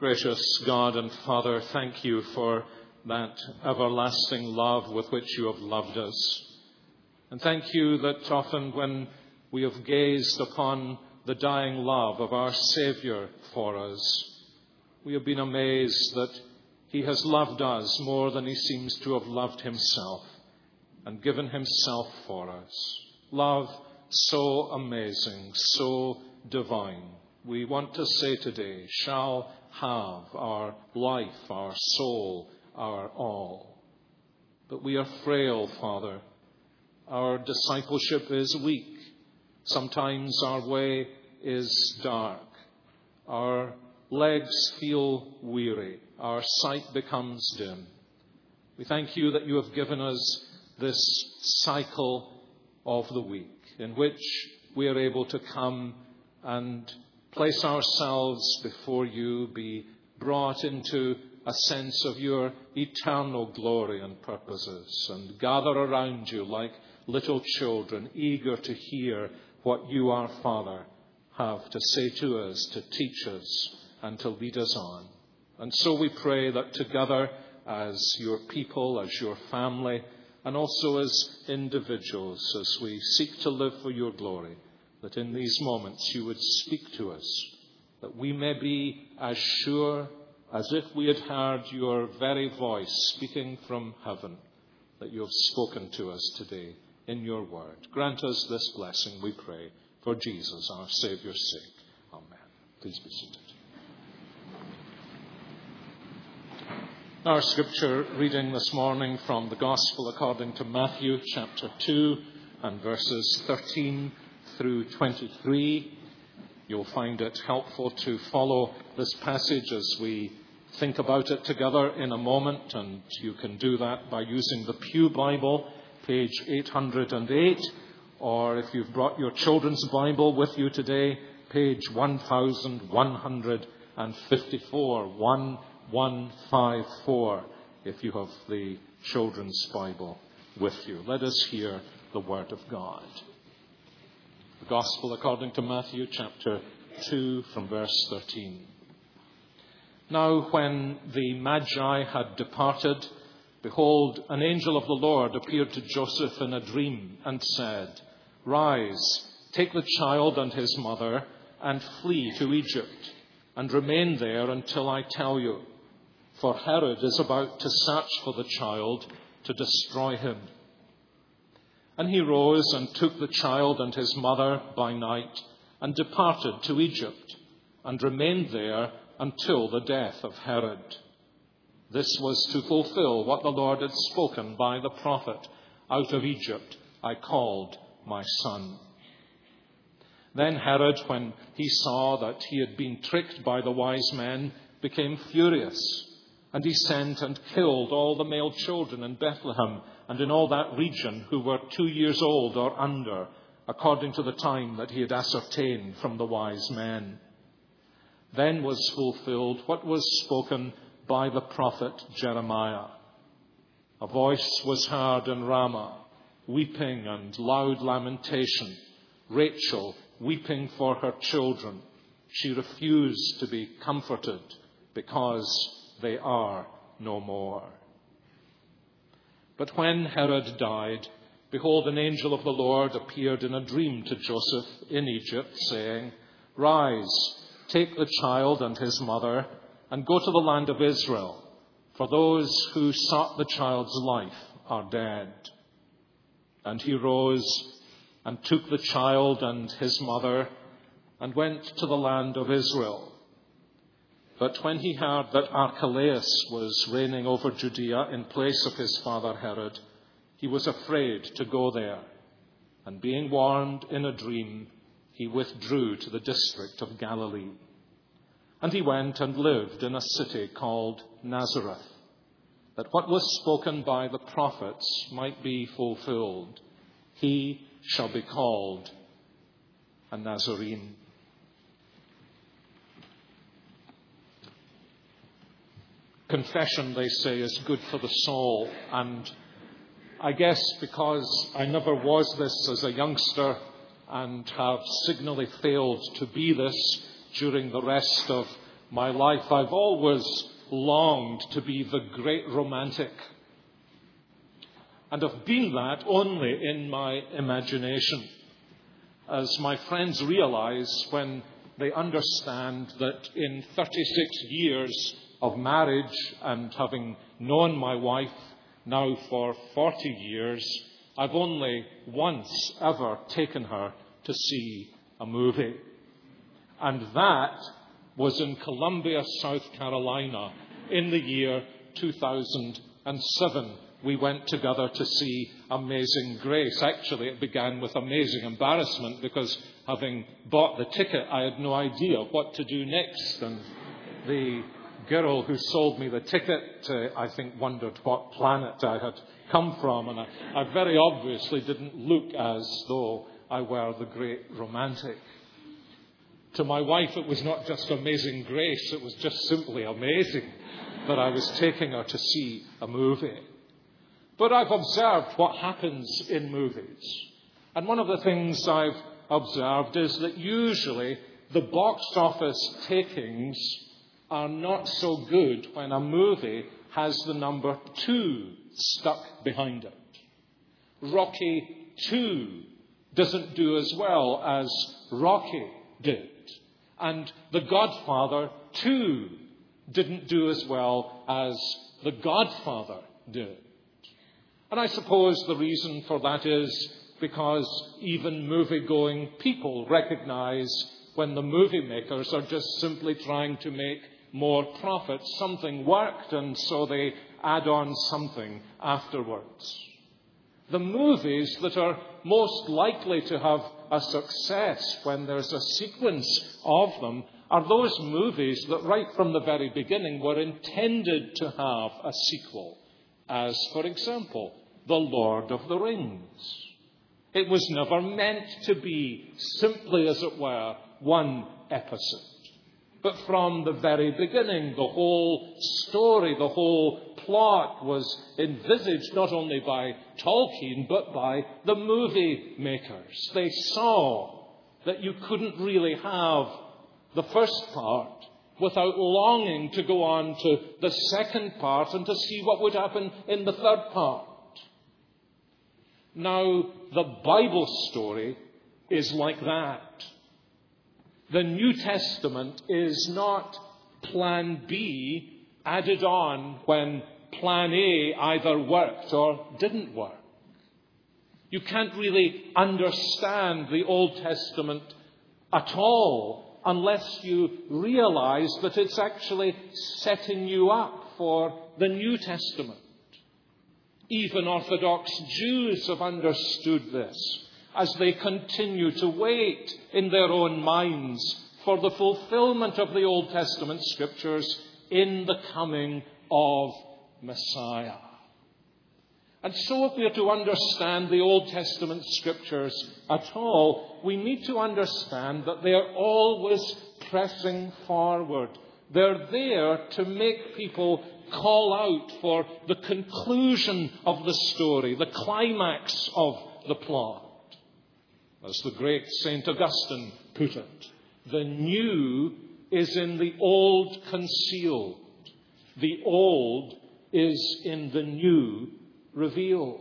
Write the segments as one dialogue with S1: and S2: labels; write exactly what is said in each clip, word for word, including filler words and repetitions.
S1: Gracious God and Father, thank you for that everlasting love with which you have loved us. And thank you that often when we have gazed upon the dying love of our Saviour for us, we have been amazed that he has loved us more than he seems to have loved himself and given himself for us. Love so amazing, so divine. We want to say today, shall have our life, our soul, our all. But we are frail, Father. Our discipleship is weak. Sometimes our way is dark. Our legs feel weary. Our sight becomes dim. We thank you that you have given us this cycle of the week in which we are able to come and place ourselves before you, be brought into a sense of your eternal glory and purposes, and gather around you like little children, eager to hear what you, our Father, have to say to us, to teach us, and to lead us on. And so we pray that together as your people, as your family, and also as individuals, as we seek to live for your glory, that in these moments you would speak to us, that we may be as sure as if we had heard your very voice speaking from heaven, that you have spoken to us today in your word. Grant us this blessing, we pray, for Jesus, our Saviour's sake. Amen. Please be seated. Our scripture reading this morning from the Gospel according to Matthew chapter two and verses thirteen through twenty-three. You'll find it helpful to follow this passage as we think about it together in a moment, and you can do that by using the Pew Bible, page eight hundred eight, or if you've brought your children's Bible with you today, page one thousand one hundred fifty-four, one one five four, if you have the children's Bible with you. Let us hear the word of God. The Gospel according to Matthew chapter two from verse thirteen. Now when the Magi had departed, behold, an angel of the Lord appeared to Joseph in a dream and said, Rise, take the child and his mother and flee to Egypt, and remain there until I tell you. For Herod is about to search for the child to destroy him. And he rose and took the child and his mother by night and departed to Egypt and remained there until the death of Herod. This was to fulfill what the Lord had spoken by the prophet, Out of Egypt I called my son. Then Herod, when he saw that he had been tricked by the wise men, became furious. And he sent and killed all the male children in Bethlehem and in all that region who were two years old or under, according to the time that he had ascertained from the wise men. Then was fulfilled what was spoken by the prophet Jeremiah. A voice was heard in Ramah, weeping and loud lamentation, Rachel weeping for her children. She refused to be comforted because they are no more. But when Herod died, behold, an angel of the Lord appeared in a dream to Joseph in Egypt, saying, Rise, take the child and his mother, and go to the land of Israel, for those who sought the child's life are dead. And he rose and took the child and his mother, and went to the land of Israel. But when he heard that Archelaus was reigning over Judea in place of his father Herod, he was afraid to go there. And being warned in a dream, he withdrew to the district of Galilee. And he went and lived in a city called Nazareth, that what was spoken by the prophets might be fulfilled. He shall be called a Nazarene. Confession, they say, is good for the soul. And I guess because I never was this as a youngster and have signally failed to be this during the rest of my life, I've always longed to be the great romantic. And have been that only in my imagination. As my friends realize when they understand that in thirty-six years of marriage and having known my wife now for forty years, I've only once ever taken her to see a movie. And that was in Columbia, South Carolina, in the year two thousand seven. We went together to see Amazing Grace. Actually, it began with amazing embarrassment because having bought the ticket, I had no idea what to do next. And the girl who sold me the ticket, uh, I think, wondered what planet I had come from. And I, I very obviously didn't look as though I were the great romantic. To my wife, it was not just Amazing Grace. It was just simply amazing that I was taking her to see a movie. But I've observed what happens in movies. And one of the things I've observed is that usually the box office takings are not so good when a movie has the number two stuck behind it. Rocky two doesn't do as well as Rocky did. And The Godfather two didn't do as well as The Godfather did. And I suppose the reason for that is because even movie-going people recognize when the movie makers are just simply trying to make more profit. Something worked, and so they add on something afterwards. The movies that are most likely to have a success when there's a sequence of them are those movies that right from the very beginning were intended to have a sequel. As, for example, The Lord of the Rings. It was never meant to be simply, as it were, one episode. But from the very beginning, the whole story, the whole plot was envisaged not only by Tolkien, but by the movie makers. They saw that you couldn't really have the first part without longing to go on to the second part and to see what would happen in the third part. Now, the Bible story is like that. The New Testament is not plan B added on when plan A either worked or didn't work. You can't really understand the Old Testament at all unless you realize that it's actually setting you up for the New Testament. Even Orthodox Jews have understood this as they continue to wait in their own minds for the fulfillment of the Old Testament scriptures in the coming of Messiah. And so if we are to understand the Old Testament scriptures at all, we need to understand that they are always pressing forward. They're there to make people call out for the conclusion of the story, the climax of the plot. As the great Saint Augustine put it, the new is in the old concealed. The old is in the new revealed.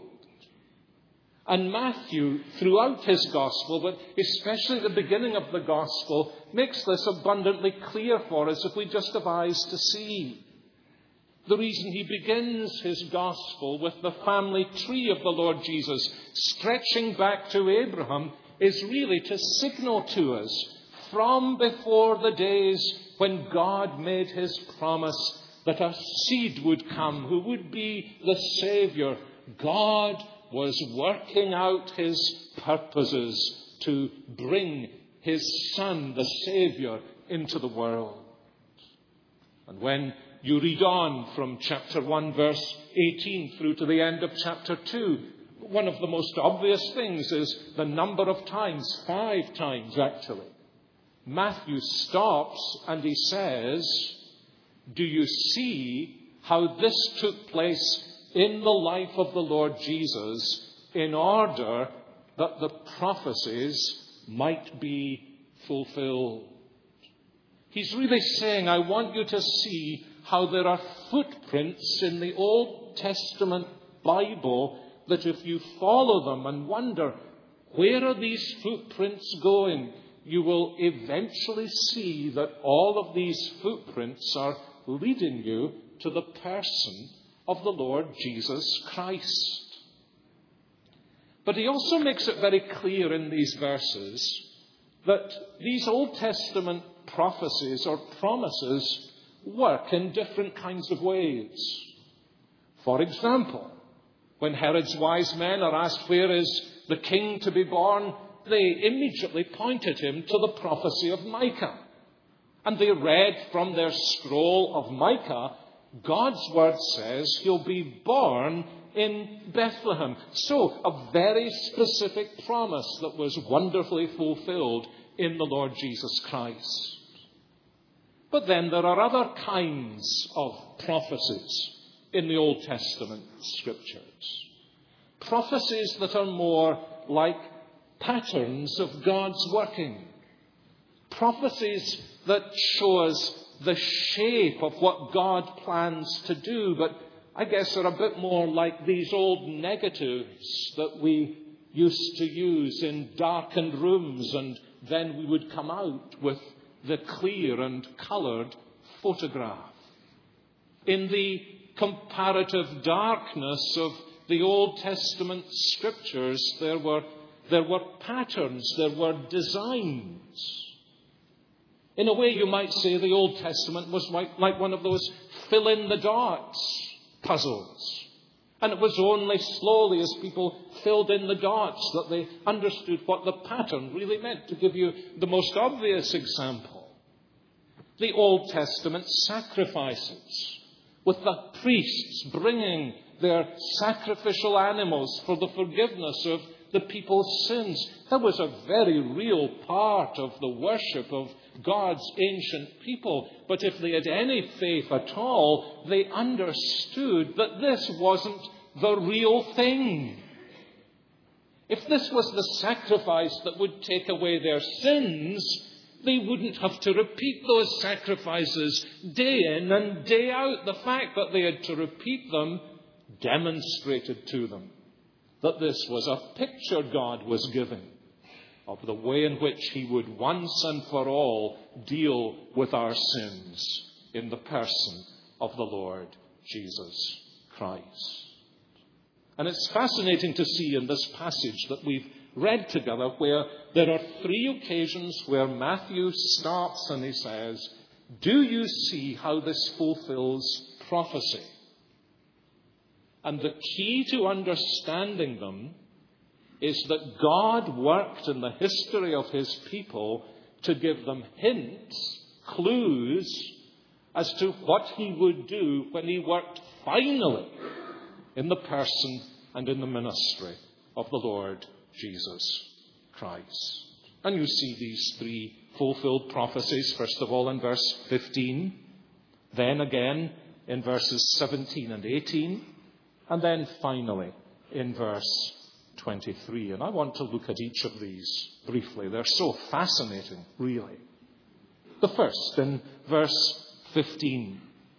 S1: And Matthew, throughout his gospel, but especially at the beginning of the gospel, makes this abundantly clear for us if we just have eyes to see. The reason he begins his gospel with the family tree of the Lord Jesus stretching back to Abraham is really to signal to us from before the days when God made his promise that a seed would come who would be the Savior. God was working out his purposes to bring his Son, the Savior, into the world. And when you read on from chapter one, verse eighteen, through to the end of chapter two, one of the most obvious things is the number of times, five times actually. Matthew stops and he says, do you see how this took place in the life of the Lord Jesus in order that the prophecies might be fulfilled? He's really saying, I want you to see how there are footprints in the Old Testament Bible that if you follow them and wonder, where are these footprints going? You will eventually see that all of these footprints are leading you to the person of the Lord Jesus Christ. But he also makes it very clear in these verses that these Old Testament prophecies or promises work in different kinds of ways. For example, when Herod's wise men are asked, where is the king to be born? They immediately pointed him to the prophecy of Micah. And they read from their scroll of Micah, God's word says he'll be born in Bethlehem. So, a very specific promise that was wonderfully fulfilled in the Lord Jesus Christ. But then there are other kinds of prophecies in the Old Testament scriptures. Prophecies that are more like patterns of God's working. Prophecies that show us the shape of what God plans to do, but I guess are a bit more like these old negatives that we used to use in darkened rooms, and then we would come out with the clear and coloured photograph. In the comparative darkness of the Old Testament scriptures, there were, there were patterns, there were designs. In a way, you might say the Old Testament was like, like one of those fill-in-the-dots puzzles. And it was only slowly as people filled in the dots that they understood what the pattern really meant. To give you the most obvious example, the Old Testament sacrifices, with the priests bringing their sacrificial animals for the forgiveness of the people's sins. That was a very real part of the worship of God's ancient people. But if they had any faith at all, they understood that this wasn't the real thing. If this was the sacrifice that would take away their sins, they wouldn't have to repeat those sacrifices day in and day out. The fact that they had to repeat them demonstrated to them that this was a picture God was giving of the way in which he would once and for all deal with our sins in the person of the Lord Jesus Christ. And it's fascinating to see in this passage that we've read together where there are three occasions where Matthew stops and he says, do you see how this fulfills prophecy? And the key to understanding them is that God worked in the history of his people to give them hints, clues, as to what he would do when he worked finally in the person and in the ministry of the Lord Jesus Christ. And you see these three fulfilled prophecies, first of all in verse fifteen, then again in verses seventeen and eighteen, and then finally in verse twenty-three. And I want to look at each of these briefly. They're so fascinating, really. The first, in verse fifteen.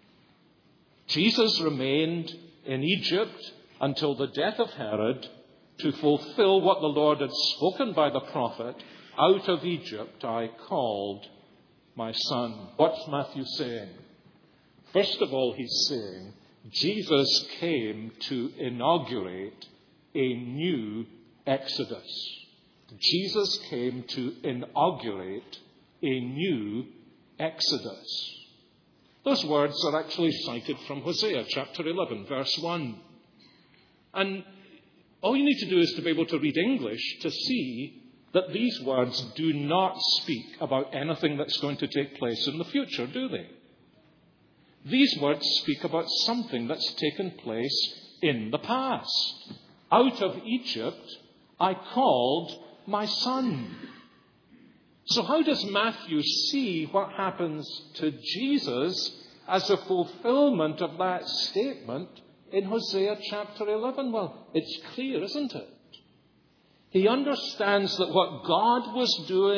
S1: Jesus remained in Egypt until the death of Herod to fulfill what the Lord had spoken by the prophet, out of Egypt I called my son. What's Matthew saying? First of all, he's saying Jesus came to inaugurate a new Exodus. Jesus came to inaugurate a new Exodus. Those words are actually cited from Hosea chapter eleven, verse one. And all you need to do is to be able to read English to see that these words do not speak about anything that's going to take place in the future, do they? These words speak about something that's taken place in the past. Out of Egypt, I called my son. So how does Matthew see what happens to Jesus as a fulfillment of that statement in Hosea chapter eleven? Well, it's clear, isn't it? He understands that what God was doing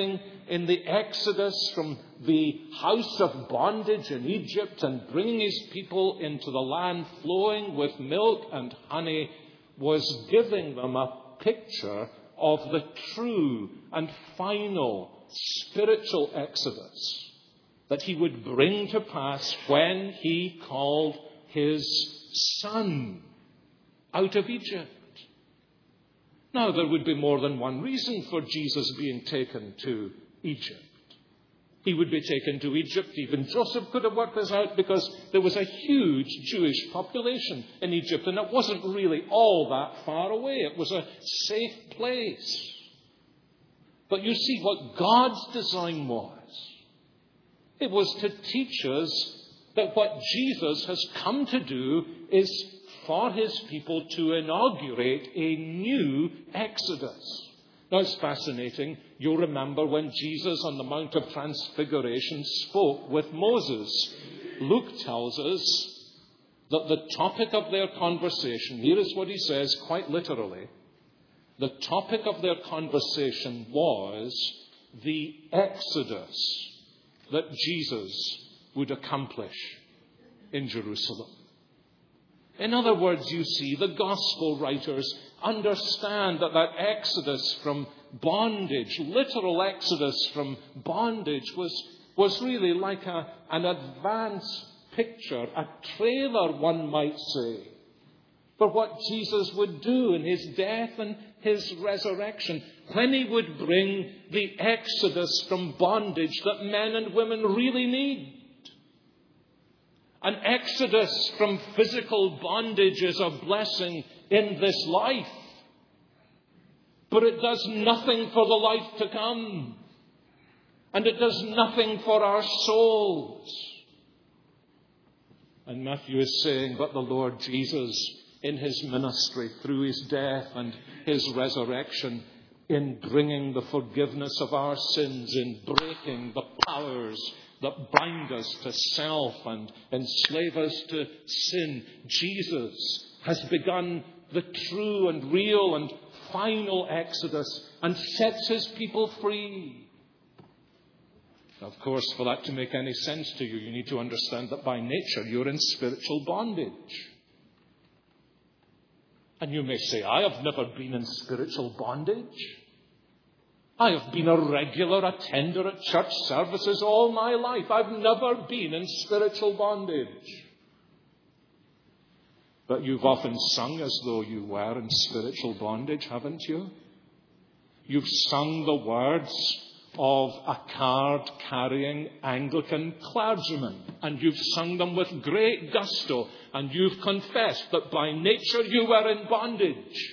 S1: in the exodus from the house of bondage in Egypt and bringing his people into the land flowing with milk and honey was giving them a picture of the true and final spiritual exodus that he would bring to pass when he called his son out of Egypt. Now, there would be more than one reason for Jesus being taken to Egypt. He would be taken to Egypt. Even Joseph could have worked this out because there was a huge Jewish population in Egypt, and it wasn't really all that far away. It was a safe place. But you see, what God's design was, it was to teach us that what Jesus has come to do is for his people to inaugurate a new exodus. Now, it's fascinating. You'll remember when Jesus on the Mount of Transfiguration spoke with Moses. Luke tells us that the topic of their conversation, here is what he says quite literally, the topic of their conversation was the exodus that Jesus would accomplish in Jerusalem. In other words, you see, the gospel writers understand that that exodus from bondage, literal exodus from bondage, was, was really like a, an advance picture, a trailer, one might say, for what Jesus would do in his death and his resurrection, when he would bring the exodus from bondage that men and women really need. An exodus from physical bondage is a blessing in this life, but it does nothing for the life to come, and it does nothing for our souls. And Matthew is saying, but the Lord Jesus, in his ministry, through his death and his resurrection, in bringing the forgiveness of our sins, in breaking the powers that bind us to self and enslave us to sin, Jesus has begun the true and real and final exodus and sets his people free. Of course, for that to make any sense to you, you need to understand that by nature you're in spiritual bondage. And you may say, I have never been in spiritual bondage. I have been a regular attender at church services all my life. I've never been in spiritual bondage. But you've often sung as though you were in spiritual bondage, haven't you? You've sung the words of a card-carrying Anglican clergyman, and you've sung them with great gusto, and you've confessed that by nature you were in bondage.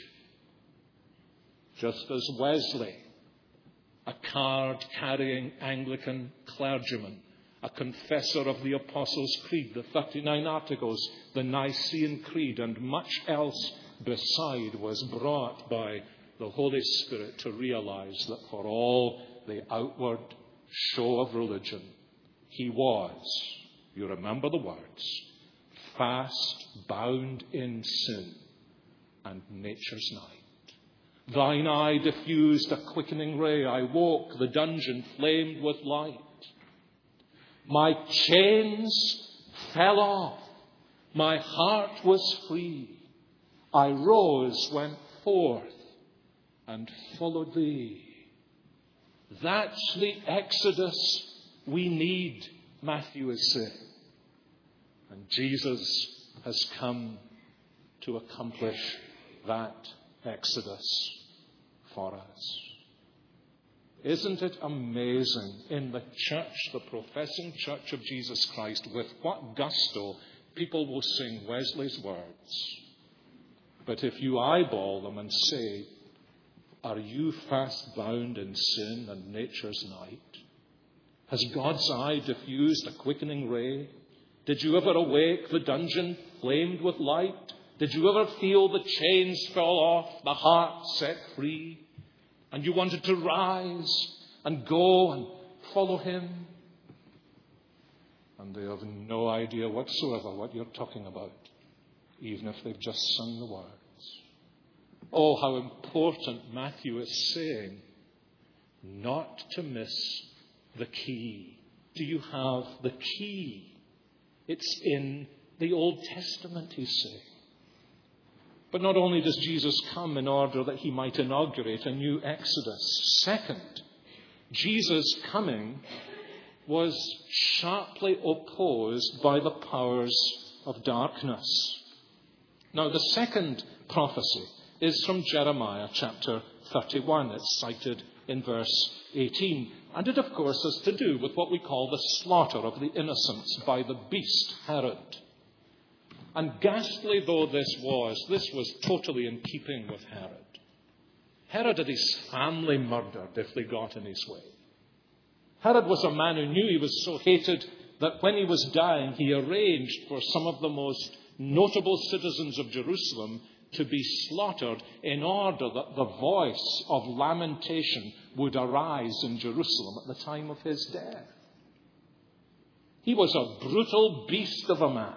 S1: Just as Wesley, a card-carrying Anglican clergyman, a confessor of the Apostles' Creed, the thirty-nine Articles, the Nicene Creed, and much else beside, was brought by the Holy Spirit to realize that for all the outward show of religion, he was, you remember the words, fast bound in sin and nature's night. Thine eye diffused a quickening ray. I woke, the dungeon flamed with light. My chains fell off. My heart was free. I rose, went forth, and followed thee. That's the exodus we need, Matthew is saying. And Jesus has come to accomplish that exodus for us. Isn't it amazing in the church, the professing church of Jesus Christ, with what gusto people will sing Wesley's words? But if you eyeball them and say, are you fast bound in sin and nature's night? Has God's eye diffused a quickening ray? Did you ever awake, the dungeon flamed with light? Did you ever feel the chains fell off, the heart set free? And you wanted to rise and go and follow him? And they have no idea whatsoever what you're talking about, even if they've just sung the words. Oh, how important Matthew is saying not to miss the key. Do you have the key? It's in the Old Testament, he's saying. But not only does Jesus come in order that he might inaugurate a new Exodus. Second, Jesus' coming was sharply opposed by the powers of darkness. Now, the second prophecy is from Jeremiah chapter thirty-one. It's cited in verse eighteen. And it, of course, has to do with what we call the slaughter of the innocents by the beast Herod. And ghastly though this was, this was totally in keeping with Herod. Herod had his family murdered if they got in his way. Herod was a man who knew he was so hated that when he was dying, he arranged for some of the most notable citizens of Jerusalem to be slaughtered in order that the voice of lamentation would arise in Jerusalem at the time of his death. He was a brutal beast of a man.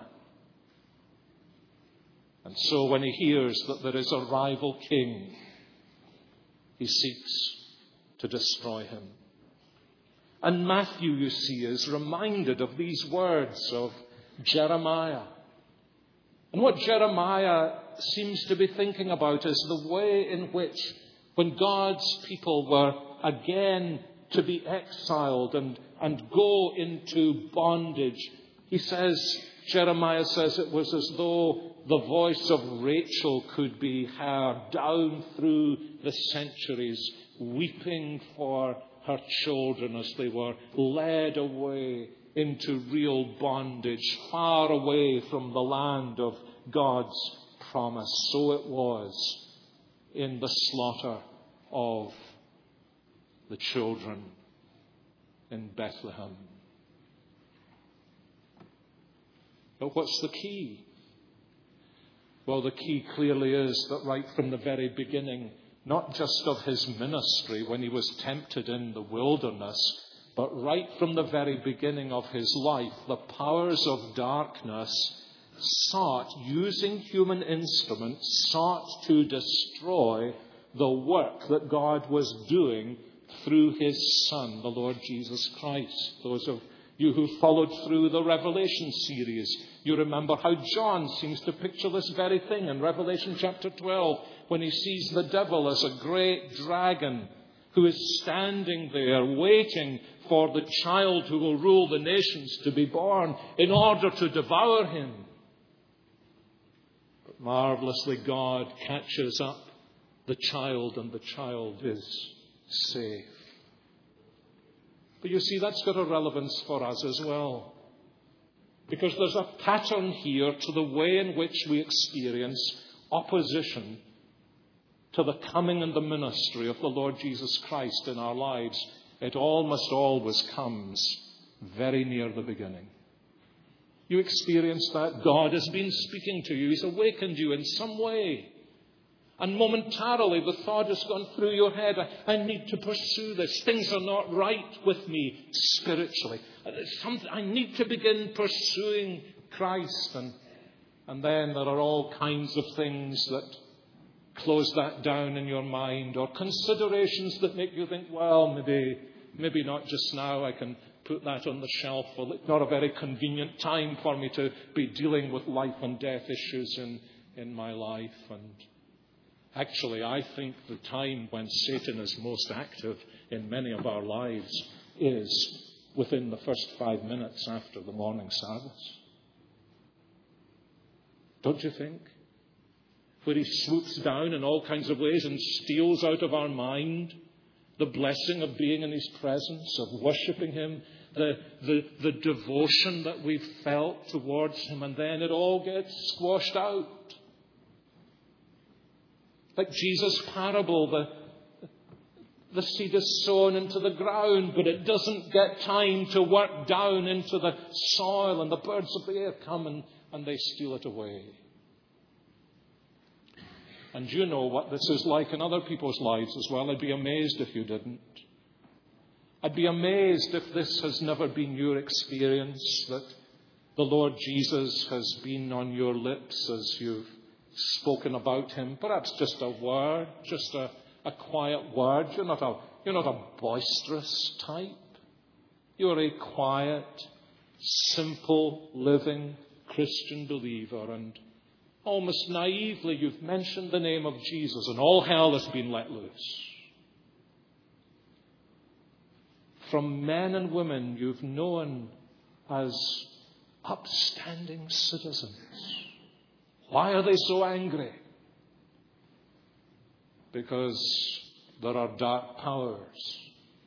S1: And so when he hears that there is a rival king, he seeks to destroy him. And Matthew, you see, is reminded of these words of Jeremiah. And what Jeremiah seems to be thinking about is the way in which, when God's people were again to be exiled and, and go into bondage, he says, Jeremiah says it was as though the voice of Rachel could be heard down through the centuries, weeping for her children as they were led away into real bondage, far away from the land of God's promise. So it was in the slaughter of the children in Bethlehem. But what's the key? Well, the key clearly is that right from the very beginning, not just of his ministry when he was tempted in the wilderness, but right from the very beginning of his life, the powers of darkness sought, using human instruments, sought to destroy the work that God was doing through his Son, the Lord Jesus Christ. Those of you who followed through the Revelation series, you remember how John seems to picture this very thing in Revelation chapter twelve, when he sees the devil as a great dragon who is standing there waiting for the child who will rule the nations to be born in order to devour him. But marvelously, God catches up the child and the child is safe. But you see, that's got a relevance for us as well. Because there's a pattern here to the way in which we experience opposition to the coming and the ministry of the Lord Jesus Christ in our lives. It almost always comes very near the beginning. You experience that. God has been speaking to you. He's awakened you in some way. And momentarily the thought has gone through your head, I, I need to pursue this. Things are not right with me spiritually. I need to begin pursuing Christ. And, and then there are all kinds of things that close that down in your mind, or considerations that make you think, well, maybe, maybe not just now. I can put that on the shelf. Well, it's not a very convenient time for me to be dealing with life and death issues in, in my life. And actually, I think the time when Satan is most active in many of our lives is within the first five minutes after the morning service. Don't you think? Where he swoops down in all kinds of ways and steals out of our mind the blessing of being in his presence, of worshipping him, the, the, the devotion that we've felt towards him, and then it all gets squashed out. Like Jesus' parable, the, the seed is sown into the ground, but it doesn't get time to work down into the soil, and the birds of the air come and, and they steal it away. And you know what this is like in other people's lives as well. I'd be amazed if you didn't. I'd be amazed if this has never been your experience, that the Lord Jesus has been on your lips as you've spoken about him. Perhaps just a word, just a, a quiet word. You're not a, You're not a boisterous type. You're a quiet, simple, living Christian believer, and almost naively you've mentioned the name of Jesus and all hell has been let loose. From men and women you've known as upstanding citizens. Why are they so angry? Because there are dark powers.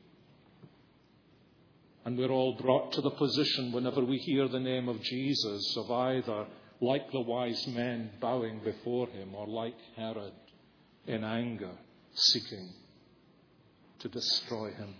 S1: And we're all brought to the position whenever we hear the name of Jesus of either, like the wise men, bowing before him, or like Herod, in anger, seeking to destroy him.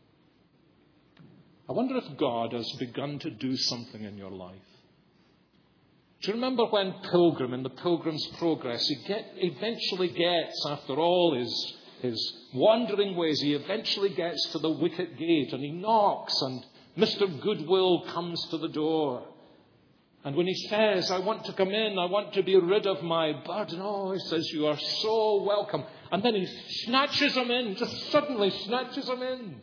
S1: I wonder if God has begun to do something in your life. Do you remember when Pilgrim, in the Pilgrim's Progress, he get, eventually gets, after all his, his wandering ways, he eventually gets to the wicket gate and he knocks and Mister Goodwill comes to the door. And when he says, I want to come in, I want to be rid of my burden, oh, he says, you are so welcome. And then he snatches him in, just suddenly snatches him in.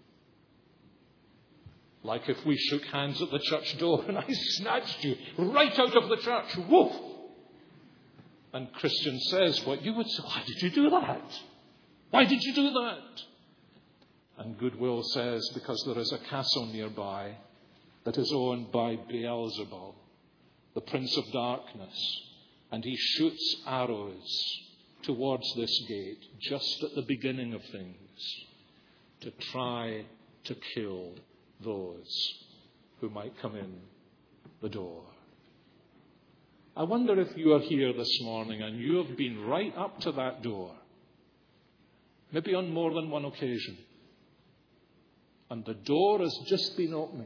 S1: Like if we shook hands at the church door and I snatched you right out of the church. Woof! And Christian says what you would say, why did you do that? Why did you do that? And Goodwill says, because there is a castle nearby that is owned by Beelzebul, the prince of darkness, and he shoots arrows towards this gate just at the beginning of things to try to kill those who might come in the door. I wonder if you are here this morning and you have been right up to that door, maybe on more than one occasion, and the door has just been opening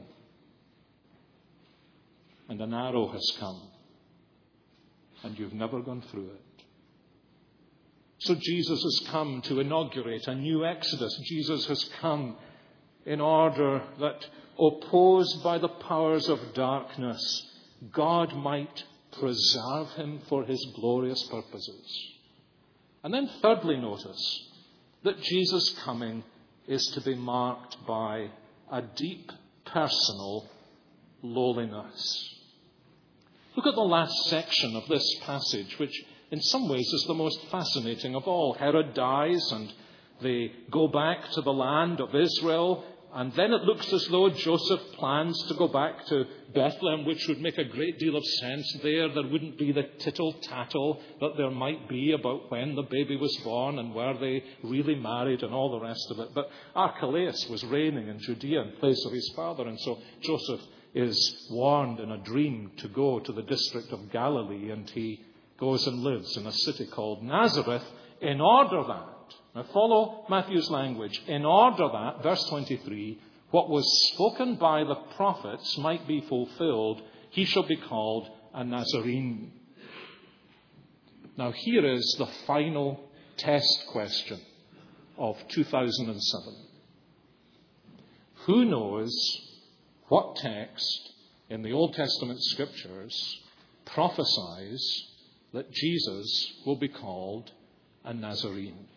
S1: and an arrow has come and you've never gone through it. So Jesus has come to inaugurate a new Exodus. Jesus has come in order that, opposed by the powers of darkness, God might preserve him for his glorious purposes. And then thirdly, notice that Jesus' coming is to be marked by a deep personal lowliness. Look at the last section of this passage, which in some ways is the most fascinating of all. Herod dies and they go back to the land of Israel. And then it looks as though Joseph plans to go back to Bethlehem, which would make a great deal of sense there. There wouldn't be the tittle-tattle that there might be about when the baby was born and were they really married and all the rest of it. But Archelaus was reigning in Judea in place of his father, and so Joseph is warned in a dream to go to the district of Galilee, and he goes and lives in a city called Nazareth in order that, now follow Matthew's language, in order that, verse twenty-three, what was spoken by the prophets might be fulfilled, he shall be called a Nazarene. Now here is the final test question of two thousand seven. Who knows what text in the Old Testament scriptures prophesies that Jesus will be called a Nazarene?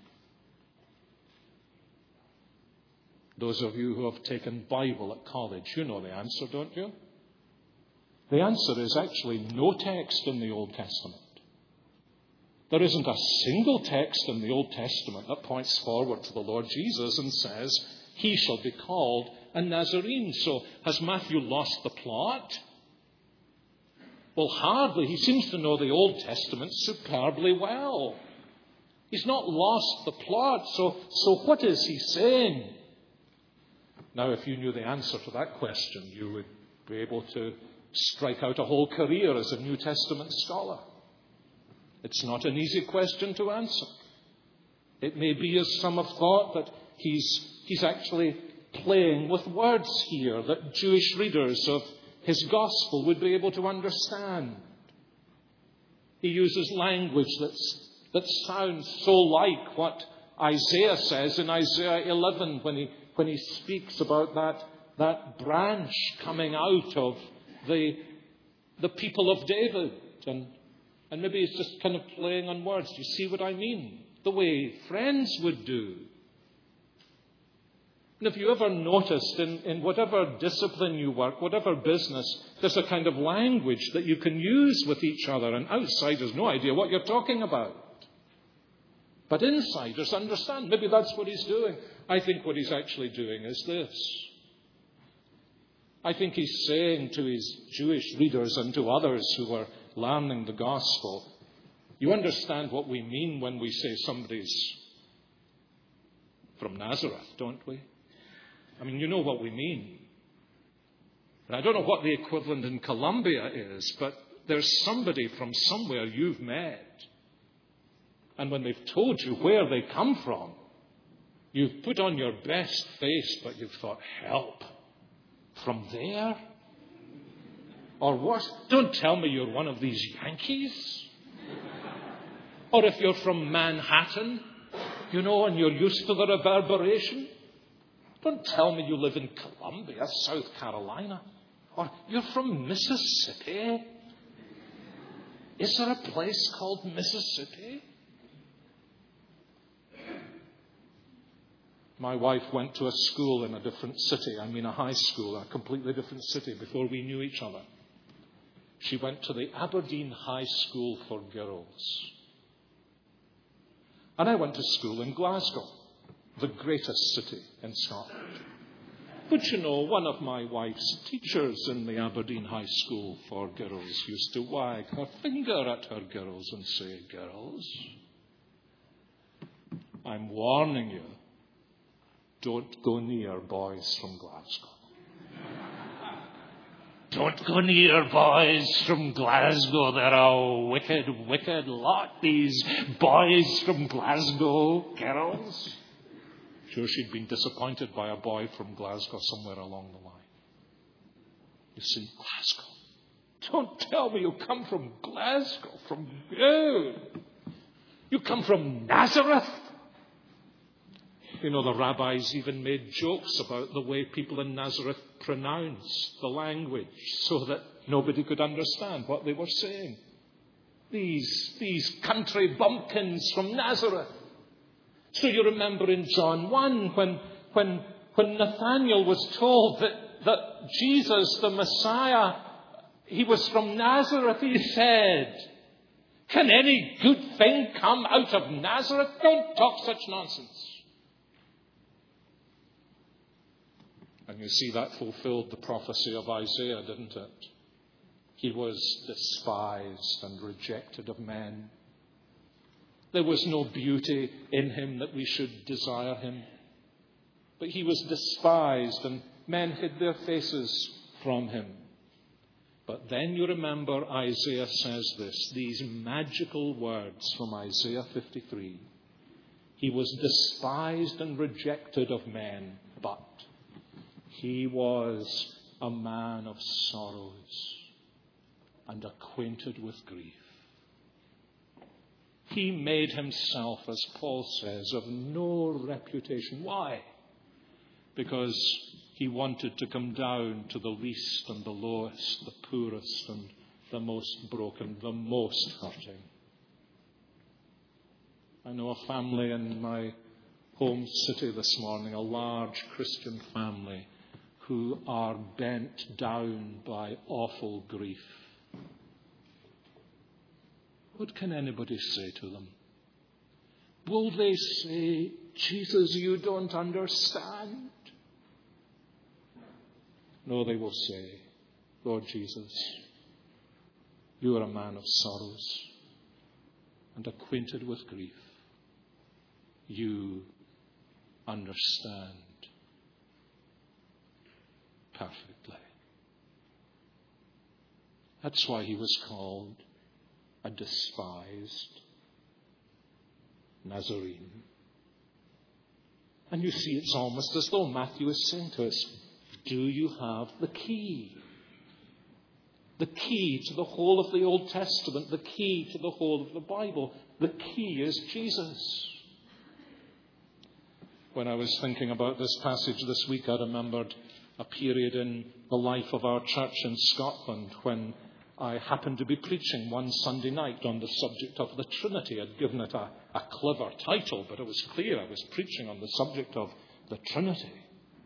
S1: Those of you who have taken Bible at college, you know the answer, don't you? The answer is actually no text in the Old Testament. There isn't a single text in the Old Testament that points forward to the Lord Jesus and says, he shall be called a Nazarene. So has Matthew lost the plot? Well, hardly. He seems to know the Old Testament superbly well. He's not lost the plot. So, so what is he saying? Now, if you knew the answer to that question, you would be able to strike out a whole career as a New Testament scholar. It's not an easy question to answer. It may be, as some have thought, that he's, he's actually playing with words here that Jewish readers of his gospel would be able to understand. He uses language that's, that sounds so like what Isaiah says in Isaiah eleven when he when he speaks about that, that branch coming out of the, the people of David. And, and maybe he's just kind of playing on words. Do you see what I mean? The way friends would do. And if you ever noticed in, in whatever discipline you work, whatever business, there's a kind of language that you can use with each other, and outsiders no idea what you're talking about. But insiders understand. Maybe that's what he's doing. I think what he's actually doing is this. I think he's saying to his Jewish readers and to others who are learning the gospel, you understand what we mean when we say somebody's from Nazareth, don't we? I mean, you know what we mean. And I don't know what the equivalent in Colombia is, but there's somebody from somewhere you've met. And when they've told you where they come from, you've put on your best face, but you've thought, help. From there? Or worse, don't tell me you're one of these Yankees. Or if you're from Manhattan, you know, and you're used to the reverberation. Don't tell me you live in Columbia, South Carolina. Or you're from Mississippi. Is there a place called Mississippi? My wife went to a school in a different city. I mean a high school, a completely different city before we knew each other. She went to the Aberdeen High School for Girls. And I went to school in Glasgow, the greatest city in Scotland. But you know, one of my wife's teachers in the Aberdeen High School for Girls used to wag her finger at her girls and say, girls, I'm warning you, don't go near boys from Glasgow. Don't go near boys from Glasgow. They're a wicked, wicked lot, these boys from Glasgow, girls. Sure, she'd been disappointed by a boy from Glasgow somewhere along the line. You see, Glasgow. Don't tell me you come from Glasgow, from you. You come from Nazareth. You know, the rabbis even made jokes about the way people in Nazareth pronounced the language so that nobody could understand what they were saying. These, these country bumpkins from Nazareth. So you remember in John one when, when, when Nathanael was told that, that Jesus, the Messiah, he was from Nazareth, he said, can any good thing come out of Nazareth? Don't talk such nonsense. And you see, that fulfilled the prophecy of Isaiah, didn't it? He was despised and rejected of men. There was no beauty in him that we should desire him. But he was despised and men hid their faces from him. But then you remember Isaiah says this, these magical words from Isaiah fifty-three. He was despised and rejected of men, but he was a man of sorrows and acquainted with grief. He made himself, as Paul says, of no reputation. Why? Because he wanted to come down to the least and the lowest, the poorest and the most broken, the most hurting. I know a family in my home city this morning, a large Christian family, who are bent down by awful grief. What can anybody say to them? Will they say, Jesus, you don't understand? No, they will say, Lord Jesus, you are a man of sorrows and acquainted with grief. You understand perfectly. That's why he was called a despised Nazarene. And you see, it's almost as though Matthew is saying to us, do you have the key? The key to the whole of the Old Testament, the key to the whole of the Bible. The key is Jesus. When I was thinking about this passage this week, I remembered a period in the life of our church in Scotland when I happened to be preaching one Sunday night on the subject of the Trinity. I'd given it a, a clever title, but it was clear I was preaching on the subject of the Trinity.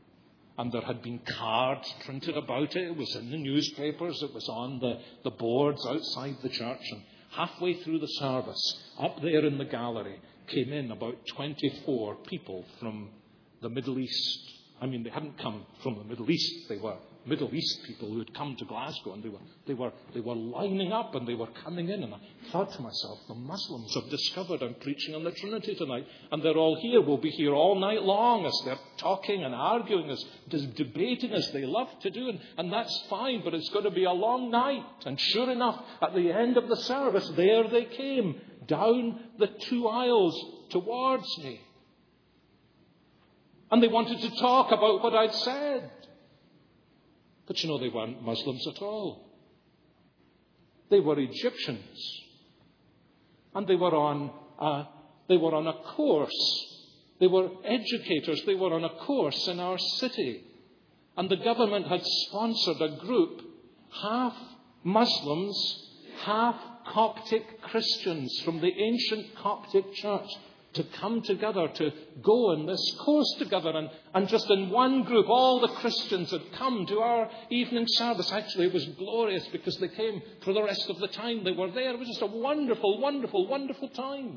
S1: And there had been cards printed about it. It was in the newspapers. It was on the, the boards outside the church. And halfway through the service, up there in the gallery, came in about twenty-four people from the Middle East. I mean, they hadn't come from the Middle East. They were Middle East people who had come to Glasgow, and they were they were they were lining up and they were coming in. And I thought to myself, the Muslims have discovered I'm preaching on the Trinity tonight, and they're all here. We'll be here all night long as they're talking and arguing, as debating as they love to do, and, and that's fine. But it's going to be a long night. And sure enough, at the end of the service, there they came down the two aisles towards me. And they wanted to talk about what I'd said. But you know, they weren't Muslims at all. They were Egyptians. And they were on a, they were on a course. They were educators. They were on a course in our city. And the government had sponsored a group, half Muslims, half Coptic Christians from the ancient Coptic church, to come together to go in this course together. And, and just in one group, all the Christians had come to our evening service. Actually, it was glorious because they came for the rest of the time they were there. It was just a wonderful, wonderful, wonderful time.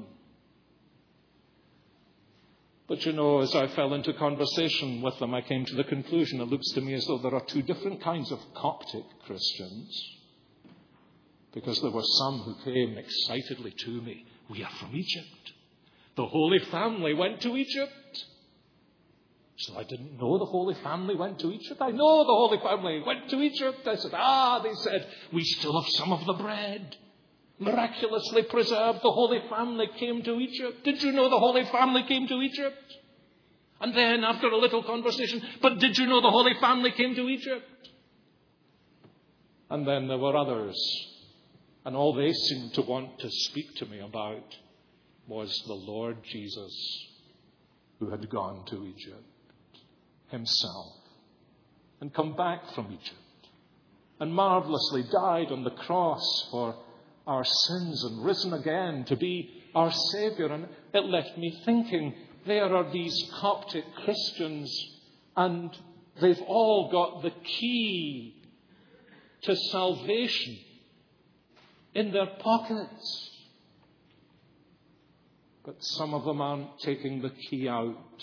S1: But you know, as I fell into conversation with them, I came to the conclusion, it looks to me as though there are two different kinds of Coptic Christians. Because there were some who came excitedly to me. We are from Egypt. The Holy Family went to Egypt. So I didn't know the Holy Family went to Egypt. I know the Holy Family went to Egypt. I said, ah, they said, we still have some of the bread. Miraculously preserved. The Holy Family came to Egypt. Did you know the Holy Family came to Egypt? And then after a little conversation, but did you know the Holy Family came to Egypt? And then there were others. And all they seemed to want to speak to me about was the Lord Jesus, who had gone to Egypt himself and come back from Egypt and marvelously died on the cross for our sins and risen again to be our Savior. And it left me thinking, there are these Coptic Christians, and they've all got the key to salvation in their pockets. But some of them aren't taking the key out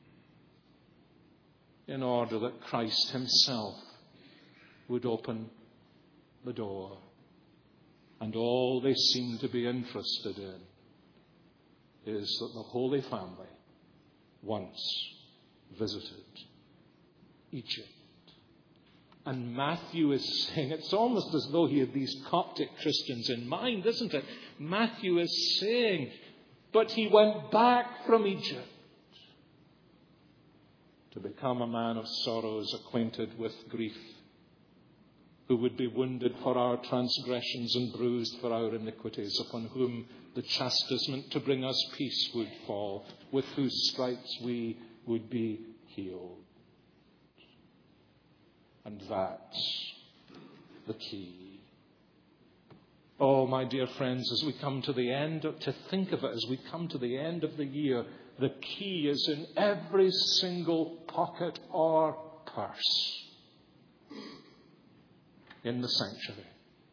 S1: in order that Christ himself would open the door. And all they seem to be interested in is that the Holy Family once visited Egypt. And Matthew is saying, it's almost as though he had these Coptic Christians in mind, isn't it? Matthew is saying, but he went back from Egypt to become a man of sorrows, acquainted with grief, who would be wounded for our transgressions and bruised for our iniquities, upon whom the chastisement to bring us peace would fall, with whose stripes we would be healed. And that's the key. Oh, my dear friends, as we come to the end, of, to think of it, as we come to the end of the year, the key is in every single pocket or purse in the sanctuary.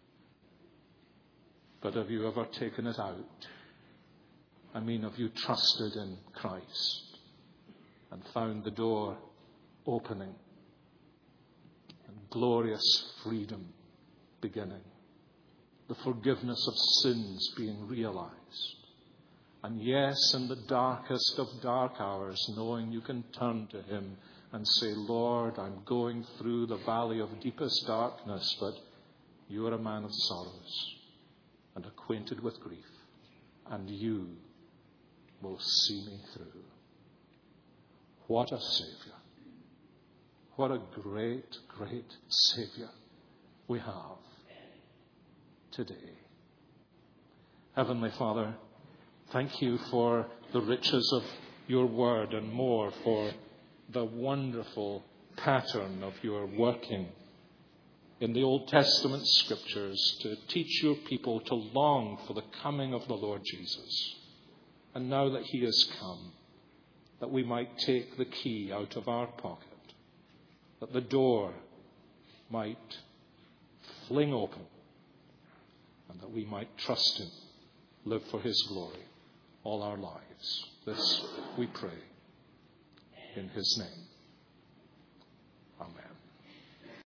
S1: But have you ever taken it out? I mean, have you trusted in Christ and found the door opening and glorious freedom beginning? The forgiveness of sins being realized. And yes, in the darkest of dark hours, knowing you can turn to him and say, Lord, I'm going through the valley of deepest darkness, but you are a man of sorrows and acquainted with grief, and you will see me through. What a Savior. What a great, great Savior we have today. Heavenly Father, thank you for the riches of your word, and more for the wonderful pattern of your working in the Old Testament scriptures to teach your people to long for the coming of the Lord Jesus. And now that he has come, that we might take the key out of our pocket that the door might fling open and that we might trust him, live for his glory all our lives. This we pray in his name.